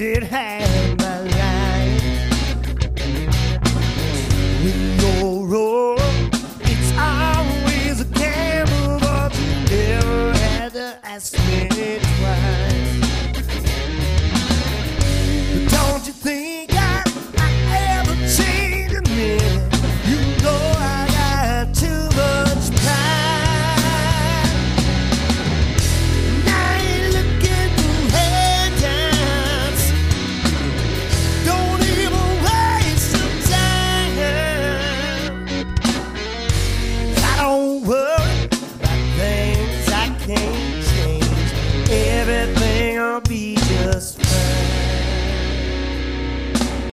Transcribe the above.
did have my life. With your role, it's always a gamble, but you never had to ask me twice. But don't you think I ever change a minute? You know I got too much pride. And I ain't looking for handouts. Don't even waste some time. I don't worry about things I can't change. Everything will be